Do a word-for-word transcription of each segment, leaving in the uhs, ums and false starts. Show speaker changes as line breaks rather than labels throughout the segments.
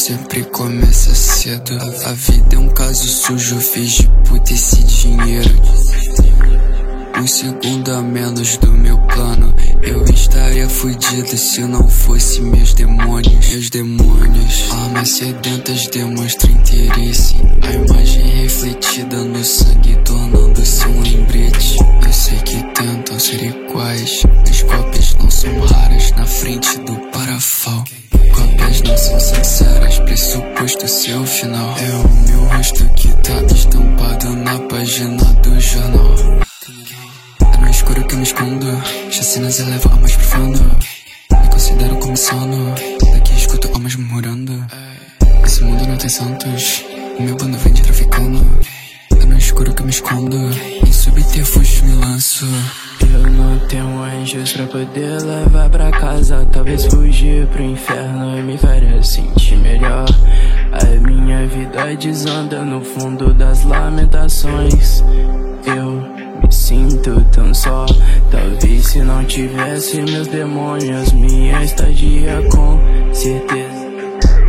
sempre começa cedo. A, a vida é um caso sujo, fiz de puta esse dinheiro. Um segundo a menos do meu plano, eu estaria fudido se não fosse meus demônios. Meus demônios, almas sedentas demonstram interesse. A imagem refletida no sangue tornando-se um lembrete. Eu sei que tentam ser iguais, as cópias não são raras na frente do parafal. Cópias não são sinceras, pressuposto seu final. É o meu rosto que tá estampado na página do jornal. É no escuro que eu me escondo, chacinas elevam almas profundo. Me considero como sono, daqui escuto almas murmurando. Esse mundo não tem santos, o meu bando vem de traficando. É no escuro que eu me escondo, em subterfúgios me lanço.
Eu não tenho anjos pra poder levar pra casa. Talvez fugir pro inferno me faria sentir melhor. A minha vida desanda no fundo das lamentações. Eu me sinto tão só. Talvez se não tivesse meus demônios, minha estadia com certeza.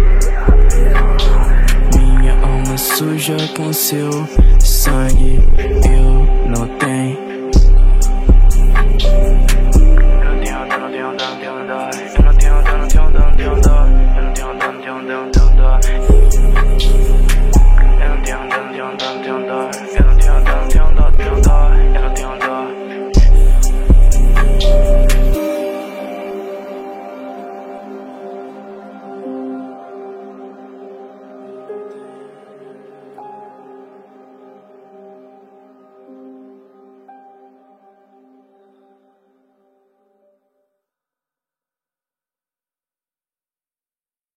Minha alma suja com seu sangue.